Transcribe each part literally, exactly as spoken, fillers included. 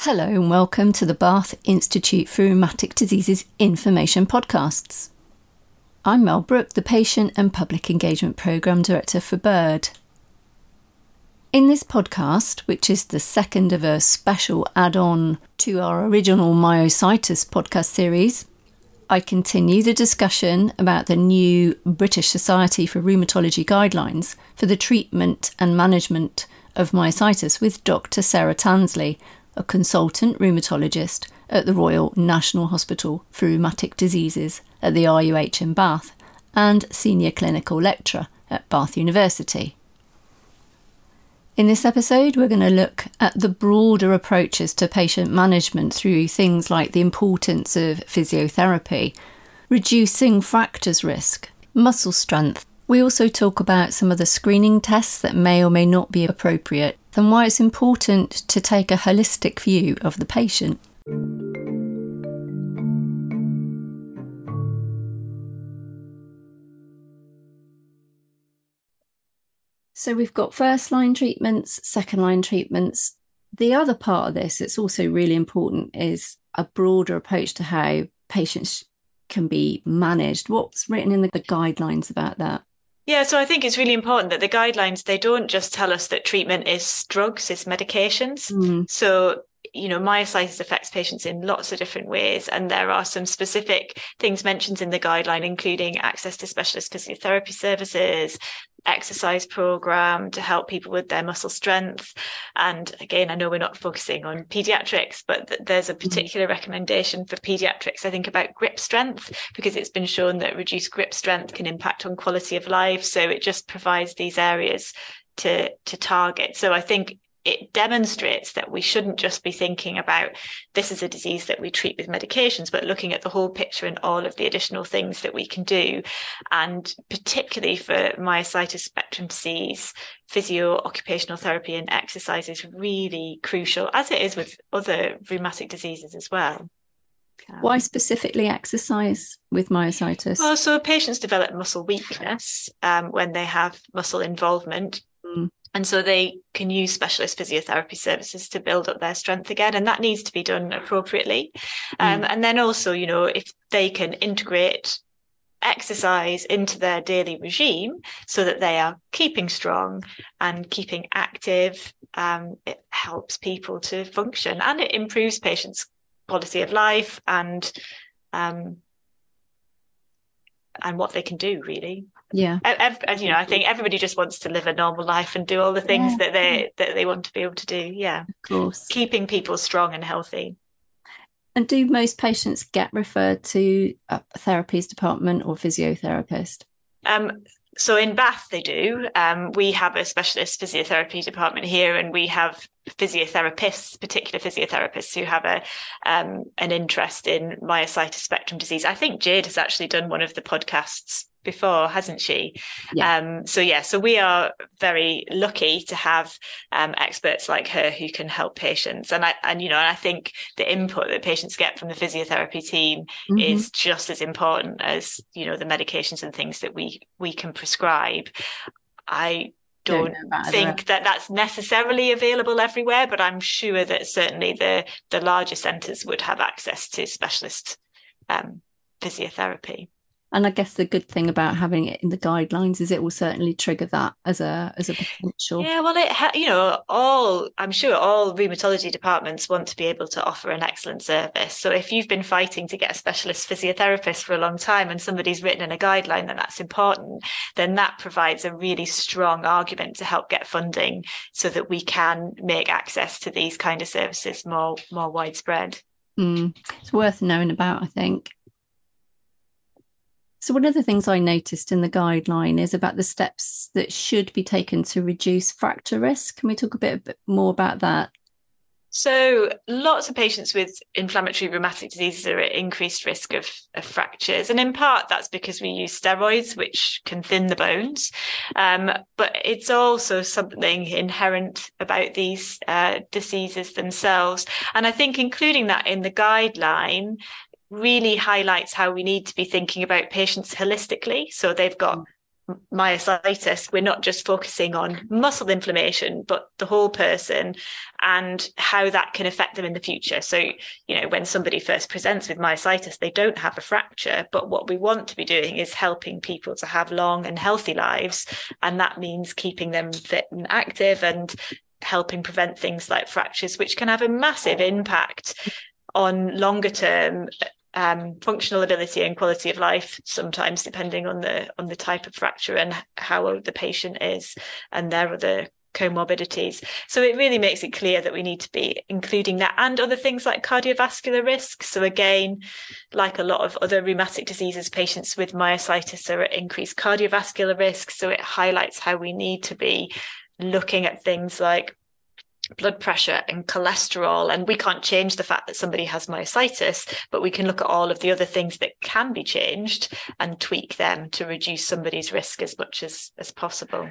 Hello and welcome to the Bath Institute for Rheumatic Diseases Information Podcasts. I'm Mel Brooke, the Patient and Public Engagement Programme Director for BIRD. In this podcast, which is the second of a special add-on to our original myositis podcast series, I continue the discussion about the new British Society for Rheumatology guidelines for the treatment and management of myositis with Doctor Sarah Tansley, a consultant rheumatologist at the Royal National Hospital for Rheumatic Diseases at the R U H in Bath and senior clinical lecturer at Bath University. In this episode, we're going to look at the broader approaches to patient management through things like the importance of physiotherapy, reducing fractures risk, muscle strength. We also talk about some of the screening tests that may or may not be appropriate and why it's important to take a holistic view of the patient. So we've got first line treatments, second line treatments. The other part of this, it's also really important, is a broader approach to how patients can be managed. What's written in the guidelines about that? Yeah, so I think it's really important that the guidelines, they don't just tell us that treatment is drugs, it's medications. Mm. So, you know, myositis affects patients in lots of different ways. And there are some specific things mentioned in the guideline, including access to specialist physiotherapy services, exercise program to help people with their muscle strength. And again, I know we're not focusing on pediatrics, but th- there's a particular mm-hmm. recommendation for pediatrics, I think, about grip strength, because it's been shown that reduced grip strength can impact on quality of life. So it just provides these areas to, to target. So I think it demonstrates that we shouldn't just be thinking about this is a disease that we treat with medications, but looking at the whole picture and all of the additional things that we can do. And particularly for myositis spectrum disease, physio, occupational therapy and exercise is really crucial, as it is with other rheumatic diseases as well. Why specifically exercise with myositis? Well, so patients develop muscle weakness um, when they have muscle involvement. Mm. And so they can use specialist physiotherapy services to build up their strength again. And that needs to be done appropriately. Um, mm. And then also, you know, if they can integrate exercise into their daily regime so that they are keeping strong and keeping active, um, it helps people to function and it improves patients' quality of life and um, and what they can do, really. Yeah. As you know, I think everybody just wants to live a normal life and do all the things yeah. that they that they want to be able to do. Yeah. Of course. Keeping people strong and healthy. And do most patients get referred to a therapies department or physiotherapist? Um, so in Bath, they do. Um, we have a specialist physiotherapy department here, and we have physiotherapists, particular physiotherapists who have a um, an interest in myositis spectrum disease. I think Jade has actually done one of the podcasts before, hasn't she? Yeah. Um, so yeah, so we are very lucky to have um, experts like her who can help patients. And I, and you know, I think the input that patients get from the physiotherapy team mm-hmm. is just as important as, you know, the medications and things that we we can prescribe. I don't, don't think that that's necessarily available everywhere, but I'm sure that certainly the the larger centres would have access to specialist um, physiotherapy. And I guess the good thing about having it in the guidelines is it will certainly trigger that as a as a potential. Yeah, well, it ha- you know, all I'm sure all rheumatology departments want to be able to offer an excellent service. So if you've been fighting to get a specialist physiotherapist for a long time and somebody's written in a guideline that that's important, then that provides a really strong argument to help get funding so that we can make access to these kind of services more more widespread. Mm, it's worth knowing about, I think. So one of the things I noticed in the guideline is about the steps that should be taken to reduce fracture risk. Can we talk a bit, a bit more about that? So lots of patients with inflammatory rheumatic diseases are at increased risk of, of fractures. And in part, that's because we use steroids, which can thin the bones. Um, but it's also something inherent about these uh, diseases themselves. And I think including that in the guideline really highlights how we need to be thinking about patients holistically. So they've got myositis, we're not just focusing on muscle inflammation, but the whole person and how that can affect them in the future. So, you know, when somebody first presents with myositis, they don't have a fracture, but what we want to be doing is helping people to have long and healthy lives. And that means keeping them fit and active and helping prevent things like fractures, which can have a massive impact on longer term um, functional ability and quality of life, sometimes depending on the on the type of fracture and how old the patient is and their other comorbidities. So it really makes it clear that we need to be including that and other things like cardiovascular risk. So again, like a lot of other rheumatic diseases, patients with myositis are at increased cardiovascular risk. So it highlights how we need to be looking at things like blood pressure and cholesterol. And we can't change the fact that somebody has myositis, but we can look at all of the other things that can be changed and tweak them to reduce somebody's risk as much as, as possible.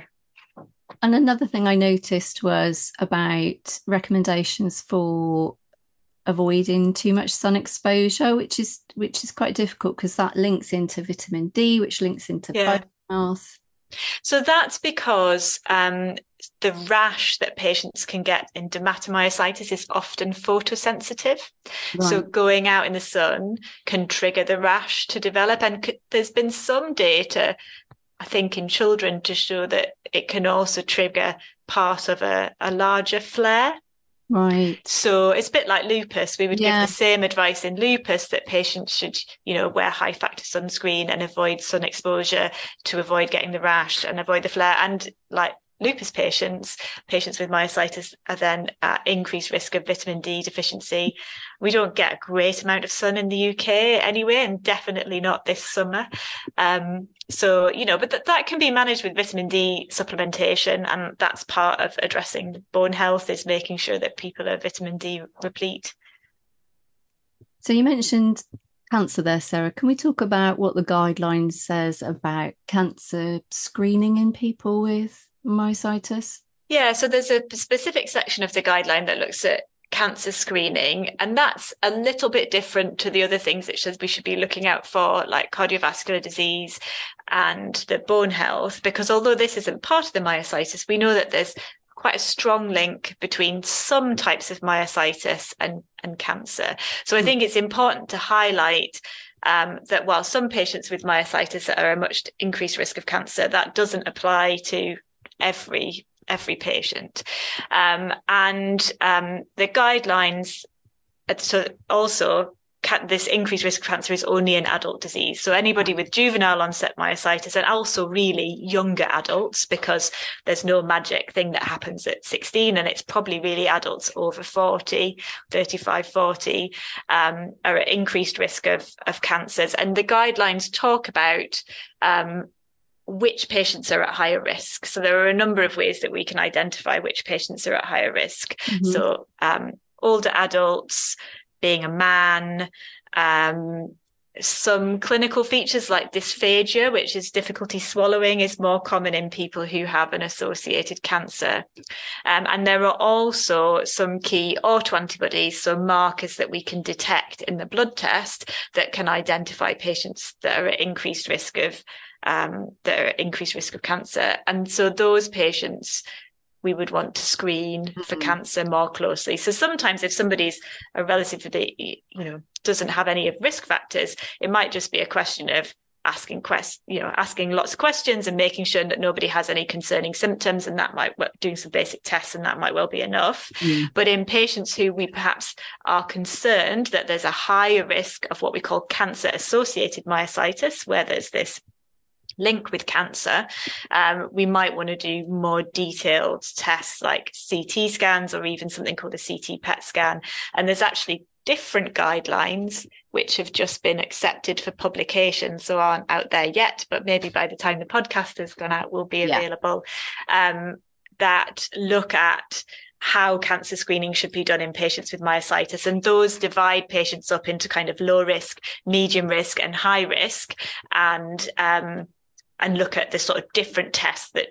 And another thing I noticed was about recommendations for avoiding too much sun exposure, which is which is quite difficult because that links into vitamin D, which links into yeah. bone health. So that's because um, the rash that patients can get in dermatomyositis is often photosensitive. Right. So going out in the sun can trigger the rash to develop. And c- there's been some data, I think, in children to show that it can also trigger part of a, a larger flare. Right. So it's a bit like lupus. We would yeah. give the same advice in lupus that patients should, you know, wear high factor sunscreen and avoid sun exposure to avoid getting the rash and avoid the flare. And like lupus patients, patients with myositis are then at increased risk of vitamin D deficiency. We don't get a great amount of sun in the U K anyway, and definitely not this summer. Um, so, you know, but th- that can be managed with vitamin D supplementation. And that's part of addressing bone health, is making sure that people are vitamin D replete. So you mentioned cancer there, Sarah. Can we talk about what the guidelines says about cancer screening in people with myositis? Yeah, so there's a specific section of the guideline that looks at cancer screening, and that's a little bit different to the other things that should, we should be looking out for, like cardiovascular disease and the bone health, because although this isn't part of the myositis, we know that there's quite a strong link between some types of myositis and, and cancer. So I think it's important to highlight um, that while some patients with myositis are at a much increased risk of cancer, that doesn't apply to every every patient. Um, and um, the guidelines, so also ca- this increased risk of cancer is only in adult disease. So anybody with juvenile onset myositis, and also really younger adults, because there's no magic thing that happens at sixteen, and it's probably really adults over forty, thirty-five, forty, um, are at increased risk of, of cancers. And the guidelines talk about um, which patients are at higher risk. So there are a number of ways that we can identify which patients are at higher risk. Mm-hmm. So um, older adults, being a man, um, some clinical features like dysphagia, which is difficulty swallowing, is more common in people who have an associated cancer. Um, and there are also some key autoantibodies, so markers that we can detect in the blood test that can identify patients that are at increased risk of um, that are at increased risk of cancer. And so those patients we would want to screen mm-hmm. for cancer more closely. So sometimes if somebody's a relatively, you know, doesn't have any of risk factors, it might just be a question of asking quest, you know, asking lots of questions and making sure that nobody has any concerning symptoms, and that might well, doing some basic tests, and that might well be enough. Mm. But in patients who we perhaps are concerned that there's a higher risk of what we call cancer-associated myositis, where there's this link with cancer, um, we might want to do more detailed tests like C T scans, or even something called a C T P E T scan. And there's actually different guidelines which have just been accepted for publication, so aren't out there yet, but maybe by the time the podcast has gone out will be available, yeah. um, that look at how cancer screening should be done in patients with myositis. And those divide patients up into kind of low risk, medium risk, and high risk, and um, and look at the sort of different tests that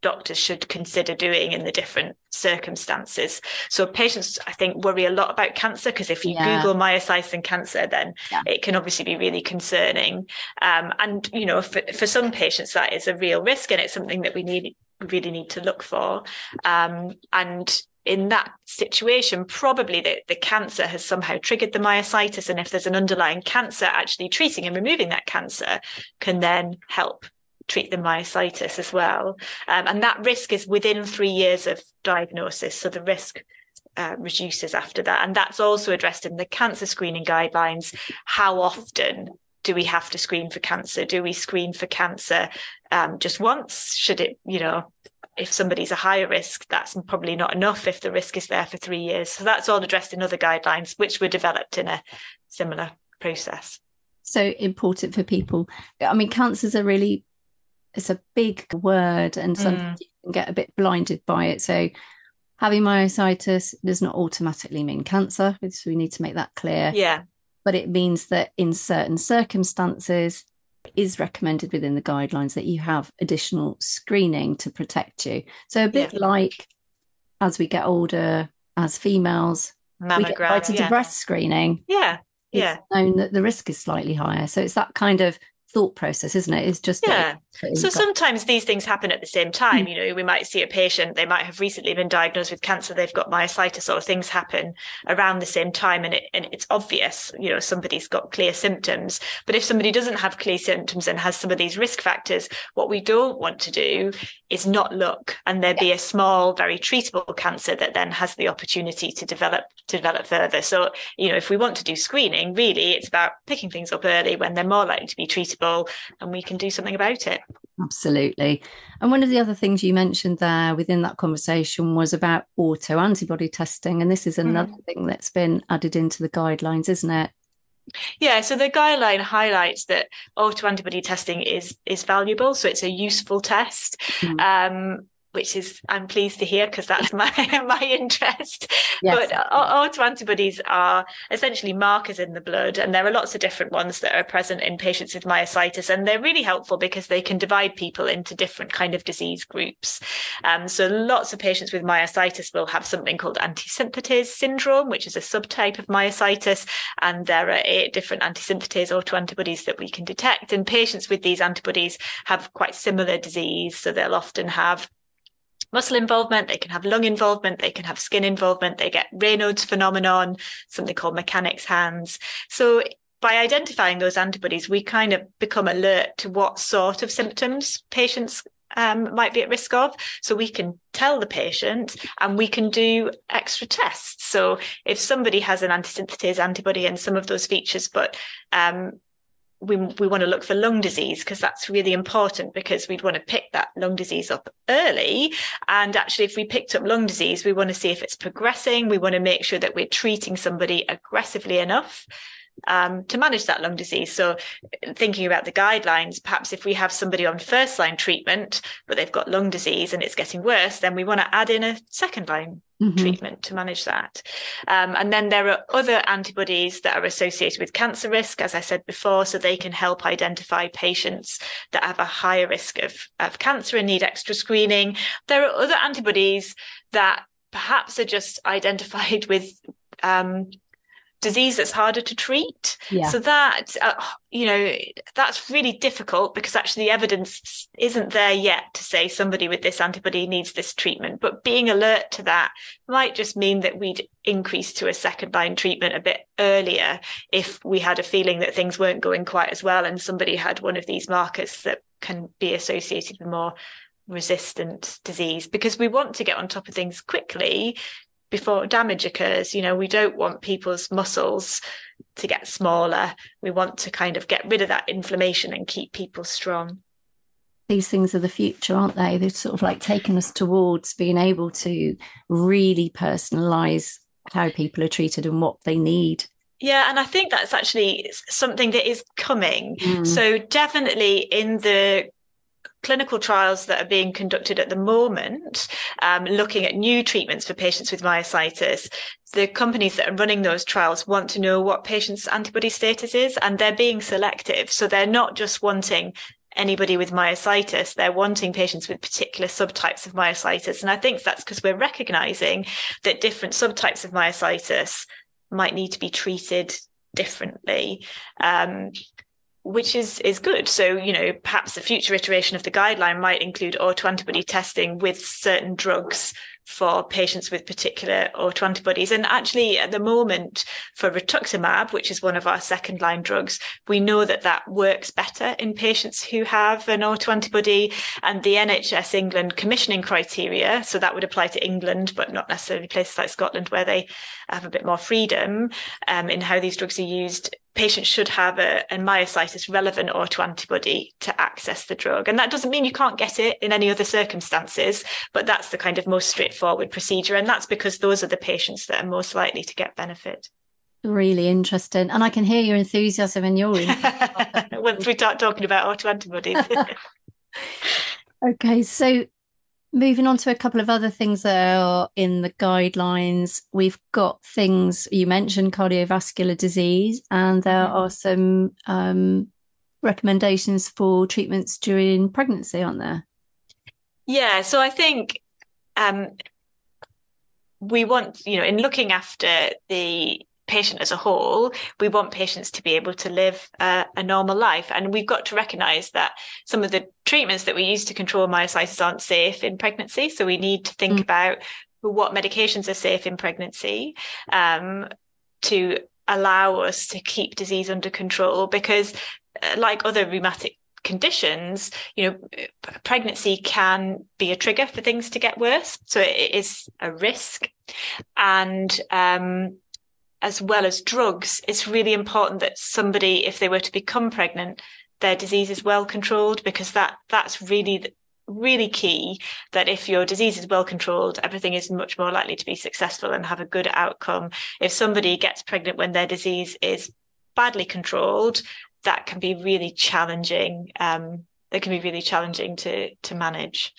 doctors should consider doing in the different circumstances. So patients, I think, worry a lot about cancer, because if you yeah. Google myositis and cancer, then yeah. it can obviously be really concerning. Um, and, you know, for, for some patients, that is a real risk, and it's something that we need really need to look for. Um, and in that situation, probably the, the cancer has somehow triggered the myositis. And if there's an underlying cancer, actually treating and removing that cancer can then help treat the myositis as well. Um, and that risk is within three years of diagnosis. So the risk uh, reduces after that. And that's also addressed in the cancer screening guidelines. How often do we have to screen for cancer? Do we screen for cancer um, just once? Should it, you know, if somebody's a higher risk, that's probably not enough if the risk is there for three years. So that's all addressed in other guidelines, which were developed in a similar process. So important for people. I mean, cancer's a really, it's a big word, and sometimes mm. you can get a bit blinded by it. So having myositis does not automatically mean cancer. So we need to make that clear. Yeah. But it means that in certain circumstances, it is recommended within the guidelines that you have additional screening to protect you. So a bit yeah. like as we get older, as females, Mammogram, we get invited yeah. to breast screening. Yeah, yeah. It's known that the risk is slightly higher. So it's that kind of thought process, isn't it? It's just yeah. So sometimes these things happen at the same time. Mm. You know, we might see a patient, they might have recently been diagnosed with cancer, they've got myositis, or things happen around the same time, and it and it's obvious, you know, somebody's got clear symptoms. But if somebody doesn't have clear symptoms and has some of these risk factors, what we don't want to do is not look, and there yeah. be a small, very treatable cancer that then has the opportunity to develop to develop further. So, you know, if we want to do screening, really, it's about picking things up early when they're more likely to be treatable, and we can do something about it. Absolutely. And one of the other things you mentioned there within that conversation was about autoantibody testing. And this is another mm. thing that's been added into the guidelines, isn't it? Yeah, so the guideline highlights that autoantibody testing is is valuable. So it's a useful test. Mm. Um, which is, I'm pleased to hear, because that's my my interest. Yes. But autoantibodies are essentially markers in the blood, and there are lots of different ones that are present in patients with myositis, and they're really helpful because they can divide people into different kind of disease groups. Um, so lots of patients with myositis will have something called antisynthetase syndrome, which is a subtype of myositis, and there are eight different antisynthetase autoantibodies that we can detect. And patients with these antibodies have quite similar disease, so they'll often have muscle involvement, they can have lung involvement, they can have skin involvement, they get Raynaud's phenomenon, something called mechanics hands. So by identifying those antibodies, we kind of become alert to what sort of symptoms patients um, might be at risk of. So we can tell the patient, and we can do extra tests. So if somebody has an antisynthetase antibody and some of those features, but um, we we want to look for lung disease, because that's really important, because we'd want to pick that lung disease up early. And actually, if we picked up lung disease, we want to see if it's progressing. We want to make sure that we're treating somebody aggressively enough um, to manage that lung disease. So thinking about the guidelines, perhaps if we have somebody on first line treatment, but they've got lung disease and it's getting worse, then we want to add in a second line Mm-hmm. treatment to manage that. Um, and then there are other antibodies that are associated with cancer risk, as I said before, so they can help identify patients that have a higher risk of, of cancer and need extra screening. There are other antibodies that perhaps are just identified with um, disease that's harder to treat. Yeah. So that, uh, you know, that's really difficult, because actually the evidence isn't there yet to say somebody with this antibody needs this treatment. But being alert to that might just mean that we'd increase to a second line treatment a bit earlier if we had a feeling that things weren't going quite as well, and somebody had one of these markers that can be associated with more resistant disease, because we want to get on top of things quickly before damage occurs. You know, we don't want people's muscles to get smaller. We want to kind of get rid of that inflammation and keep people strong. These things are the future, aren't they? They're sort of like taking us towards being able to really personalise how people are treated and what they need. Yeah, and I think that's actually something that is coming. Mm. So definitely in the clinical trials that are being conducted at the moment, um, looking at new treatments for patients with myositis, the companies that are running those trials want to know what patients' antibody status is, and they're being selective. So they're not just wanting anybody with myositis, they're wanting patients with particular subtypes of myositis. And I think that's because we're recognizing that different subtypes of myositis might need to be treated differently. Um, which is is good. So, you know, perhaps the future iteration of the guideline might include autoantibody testing with certain drugs for patients with particular autoantibodies. And actually, at the moment, for rituximab, which is one of our second line drugs, we know that that works better in patients who have an autoantibody. And the N H S England commissioning criteria, so that would apply to England, but not necessarily places like Scotland where they have a bit more freedom um, in how these drugs are used. Patients should have a, a myositis relevant autoantibody to access the drug. And that doesn't mean you can't get it in any other circumstances, but that's the kind of most straightforward procedure. And that's because those are the patients that are most likely to get benefit. Really interesting. And I can hear your enthusiasm in your once we start talking about autoantibodies. Okay, so moving on to a couple of other things that are in the guidelines, we've got things, you mentioned cardiovascular disease, and there mm-hmm. are some um, recommendations for treatments during pregnancy, aren't there? Yeah, so I think um, we want, you know, in looking after the patient as a whole, we want patients to be able to live uh, a normal life. And we've got to recognise that some of the treatments that we use to control myositis aren't safe in pregnancy. So we need to think mm. about what medications are safe in pregnancy um, to allow us to keep disease under control. Because uh, like other rheumatic conditions, you know, pregnancy can be a trigger for things to get worse. So it is a risk. And um as well as drugs, it's really important that somebody, if they were to become pregnant, their disease is well controlled, because that that's really, really key, that if your disease is well controlled, everything is much more likely to be successful and have a good outcome. If somebody gets pregnant when their disease is badly controlled, that can be really challenging. Um, it can be really challenging to, to manage.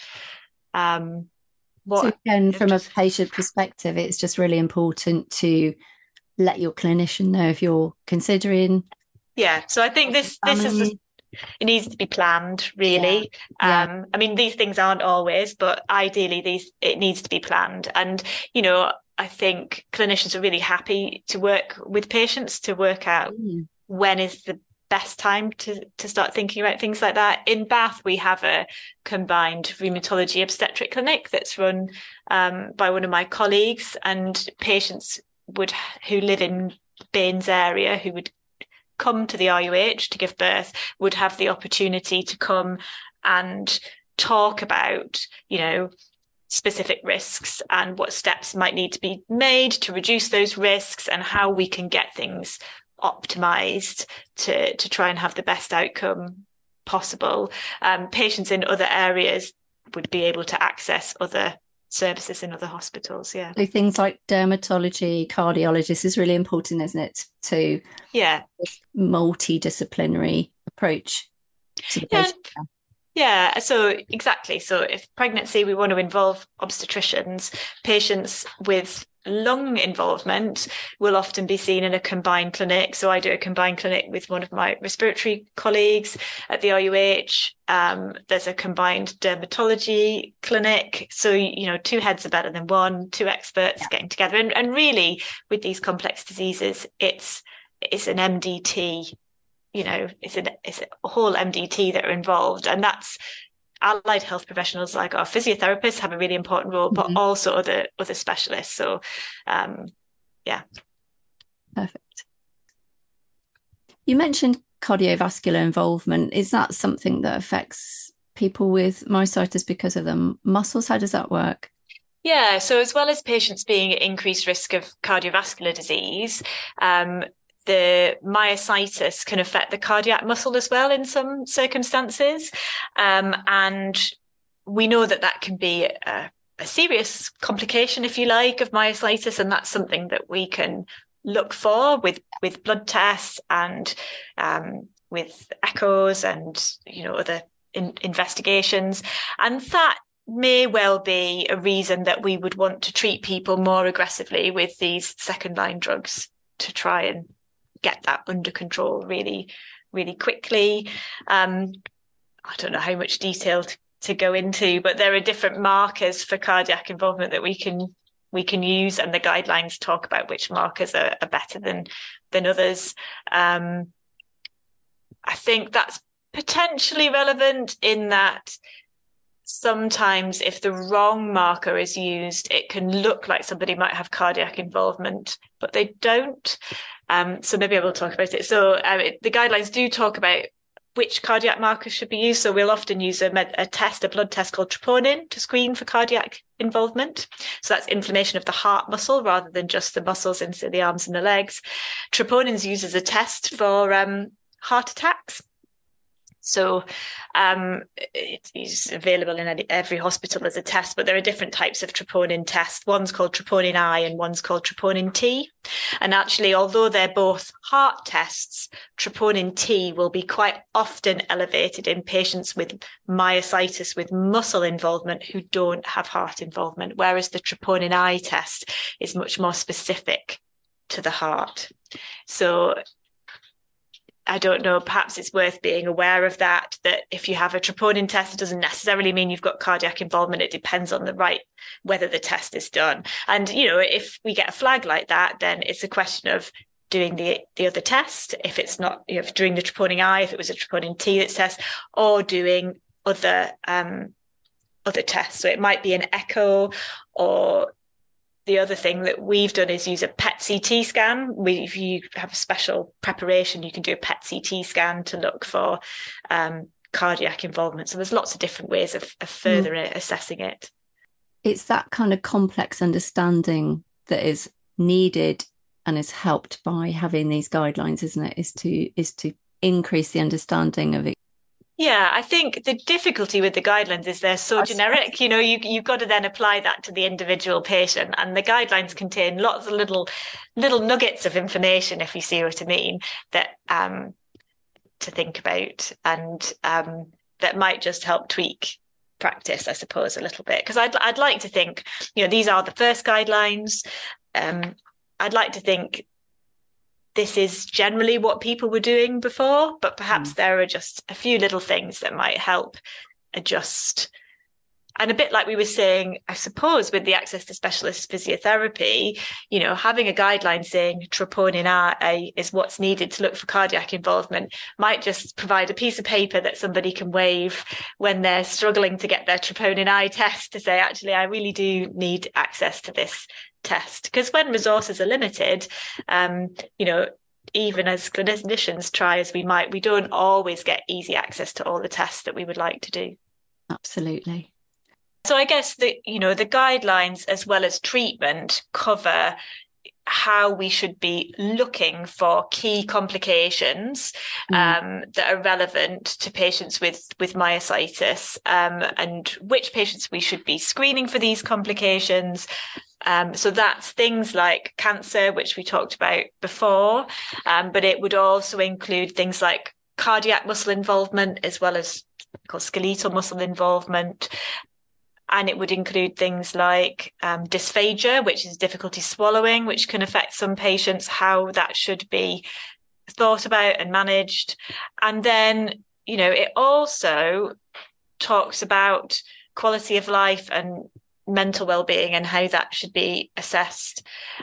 Um, what, so again, from a patient perspective, it's just really important to let your clinician know if you're considering. Yeah, so I think this this is a, it needs to be planned, really. Yeah. Um, yeah. I mean, these things aren't always, but ideally, these it needs to be planned. And you know, I think clinicians are really happy to work with patients to work out mm. when is the best time to to start thinking about things like that. In Bath, we have a combined rheumatology obstetric clinic that's run um, by one of my colleagues, and patients would who live in Baines area who would come to the R U H to give birth would have the opportunity to come and talk about, you know, specific risks and what steps might need to be made to reduce those risks and how we can get things optimized to to try and have the best outcome possible. Um, patients in other areas would be able to access other services in other hospitals. Yeah. So things like dermatology, cardiologists is really important, isn't it? To yeah, this multidisciplinary approach to the yeah. patient. Yeah, so exactly. So if pregnancy, we want to involve obstetricians, patients with lung involvement will often be seen in a combined clinic. So I do a combined clinic with one of my respiratory colleagues at the R U H. Um, there's a combined dermatology clinic. So, you know, two heads are better than one, two experts yeah. getting together. And, and really, with these complex diseases, it's it's an M D T, you know, it's, an, it's a whole M D T that are involved. And that's allied health professionals like our physiotherapists have a really important role, but mm-hmm. also other other specialists. So, um, yeah. Perfect. You mentioned cardiovascular involvement. Is that something that affects people with myositis because of the muscles? How does that work? Yeah, so as well as patients being at increased risk of cardiovascular disease, um, the myositis can affect the cardiac muscle as well in some circumstances. Um, and we know that that can be a, a serious complication, if you like, of myositis. And that's something that we can look for with, with blood tests and um, with echoes and, you know, other in, investigations. And that may well be a reason that we would want to treat people more aggressively with these second line drugs to try and get that under control really, really quickly. Um, I don't know how much detail to, to go into, but there are different markers for cardiac involvement that we can we can use, and the guidelines talk about which markers are, are better than than others. Um, I think that's potentially relevant in that sometimes if the wrong marker is used, it can look like somebody might have cardiac involvement, but they don't. Um, so maybe I will talk about it. So um, it, the guidelines do talk about which cardiac markers should be used. So we'll often use a, med- a test, a blood test called troponin to screen for cardiac involvement. So that's inflammation of the heart muscle rather than just the muscles into the arms and the legs. Troponin is used as a test for um, heart attacks. So um, it is available in any, every hospital as a test, but there are different types of troponin tests. One's called troponin I and one's called troponin T. And actually, although they're both heart tests, troponin T will be quite often elevated in patients with myositis with muscle involvement who don't have heart involvement, whereas the troponin I test is much more specific to the heart. So I don't know, perhaps it's worth being aware of that, that if you have a troponin test, it doesn't necessarily mean you've got cardiac involvement. It depends on the right, whether the test is done. And, you know, if we get a flag like that, then it's a question of doing the the other test. If it's not, you know, doing the troponin I, if it was a troponin T that's test, or doing other, um, other tests. So it might be an echo, or the other thing that we've done is use a P E T C T scan. We, if you have a special preparation, you can do a P E T C T scan to look for um, cardiac involvement. So there's lots of different ways of, of further mm. assessing it. It's that kind of complex understanding that is needed and is helped by having these guidelines, isn't it? Is to is to increase the understanding of it. Yeah, I think the difficulty with the guidelines is they're so generic. You know, you, you've got to then apply that to the individual patient. And the guidelines contain lots of little little nuggets of information, if you see what I mean, that um, to think about, and um, that might just help tweak practice, I suppose, a little bit. Because I'd, I'd like to think, you know, these are the first guidelines. Um, I'd like to think this is generally what people were doing before, but perhaps mm. there are just a few little things that might help adjust. And a bit like we were saying, I suppose, with the access to specialist physiotherapy, you know, having a guideline saying troponin I is what's needed to look for cardiac involvement might just provide a piece of paper that somebody can wave when they're struggling to get their troponin I test to say, actually, I really do need access to this test. Because when resources are limited, um, you know, even as clinicians try as we might, we don't always get easy access to all the tests that we would like to do. Absolutely. So I guess the, you know, the guidelines as well as treatment cover how we should be looking for key complications mm. um, that are relevant to patients with, with myositis, um, and which patients we should be screening for these complications. Um, so that's things like cancer, which we talked about before, um, but it would also include things like cardiac muscle involvement as well as called skeletal muscle involvement. And it would include things like um, dysphagia, which is difficulty swallowing, which can affect some patients, how that should be thought about and managed. And then, you know, it also talks about quality of life and mental well-being and how that should be assessed.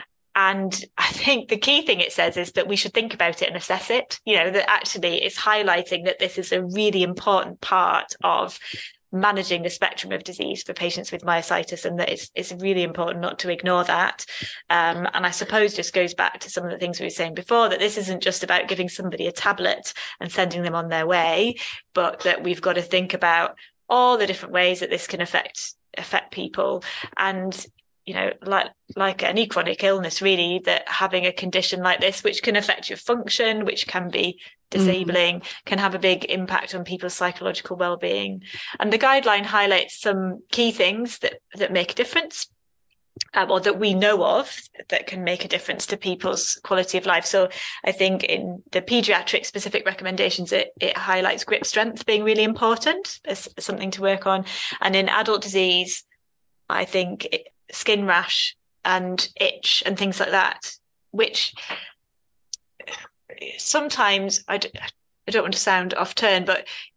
And I think the key thing it says is that we should think about it and assess it, you know, that actually it's highlighting that this is a really important part of managing the spectrum of disease for patients with myositis, and that it's, it's really important not to ignore that. Um, and I suppose just goes back to some of the things we were saying before, that this isn't just about giving somebody a tablet and sending them on their way, but that we've got to think about all the different ways that this can affect affect people. And, you know, like like any chronic illness, really, that having a condition like this, which can affect your function, which can be disabling, mm. can have a big impact on people's psychological well-being. And the guideline highlights some key things that, that make a difference, um, or that we know of that can make a difference to people's quality of life. So I think in the pediatric specific recommendations, it, it highlights grip strength being really important as something to work on. And in adult disease, I think it, skin rash and itch and things like that, which sometimes I, d- I don't want to sound off turn, but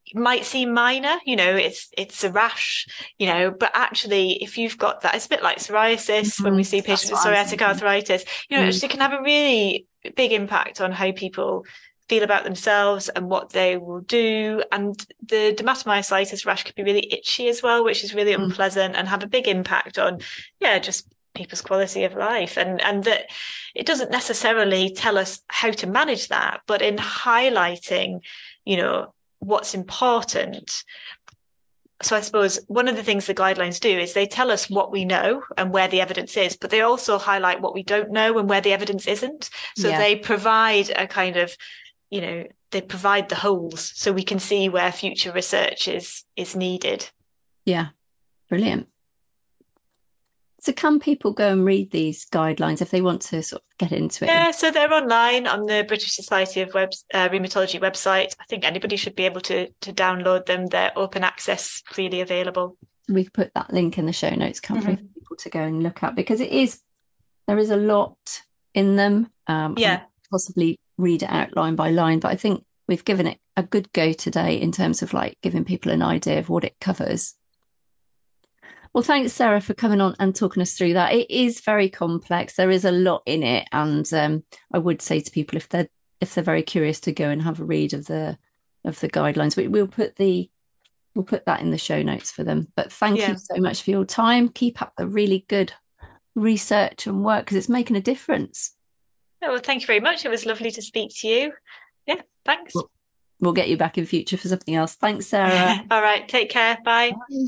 might seem minor, you know, it's it's a rash, you know, but actually if you've got that, it's a bit like psoriasis mm-hmm. when we see patients with psoriatic arthritis, you know, mm. it can have a really big impact on how people feel about themselves and what they will do. And the dermatomyositis rash could be really itchy as well, which is really mm. unpleasant and have a big impact on, yeah, just people's quality of life. And, and that it doesn't necessarily tell us how to manage that, but in highlighting, you know, what's important. So I suppose one of the things the guidelines do is they tell us what we know and where the evidence is, but they also highlight what we don't know and where the evidence isn't. So yeah. they provide a kind of, you know, they provide the holes so we can see where future research is is needed. Yeah, brilliant. So can people go and read these guidelines if they want to sort of get into it? Yeah, so they're online on the British Society of Web, uh, Rheumatology website. I think anybody should be able to to download them. They're open access, freely available. We could put that link in the show notes, can't mm-hmm. we, for people to go and look at, because it is, there is a lot in them. Um, yeah. Possibly read it out line by line, but I think we've given it a good go today in terms of like giving people an idea of what it covers. Well, thanks, Sarah, for coming on and talking us through that. It is very complex. There is a lot in it, and um, I would say to people if they're if they're very curious to go and have a read of the of the guidelines, we, we'll put the we'll put that in the show notes for them. But thank yeah. you so much for your time. Keep up the really good research and work, because it's making a difference. Oh, well, thank you very much. It was lovely to speak to you. Yeah, thanks. We'll, we'll get you back in future for something else. Thanks, Sarah. All right, take care. Bye. Bye.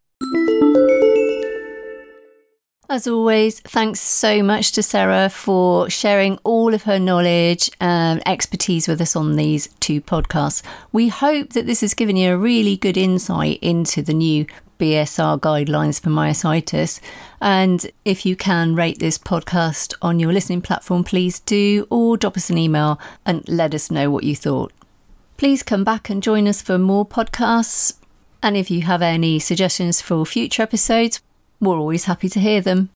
As always, thanks so much to Sarah for sharing all of her knowledge and expertise with us on these two podcasts. We hope that this has given you a really good insight into the new B S R guidelines for myositis. And if you can rate this podcast on your listening platform, please do, or drop us an email and let us know what you thought. Please come back and join us for more podcasts. And if you have any suggestions for future episodes, we're always happy to hear them.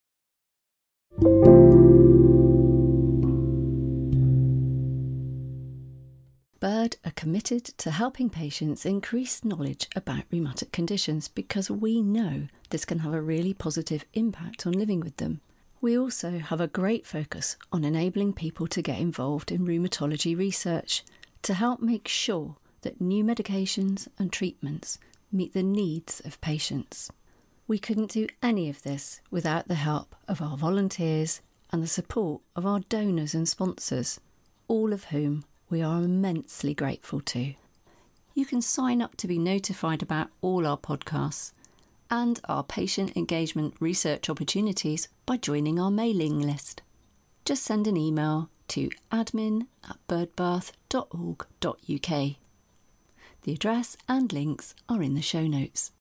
Bird are committed to helping patients increase knowledge about rheumatic conditions because we know this can have a really positive impact on living with them. We also have a great focus on enabling people to get involved in rheumatology research to help make sure that new medications and treatments meet the needs of patients. We couldn't do any of this without the help of our volunteers and the support of our donors and sponsors, all of whom we are immensely grateful to. You can sign up to be notified about all our podcasts and our patient engagement research opportunities by joining our mailing list. Just send an email to admin at birdbath dot org dot uk. The address and links are in the show notes.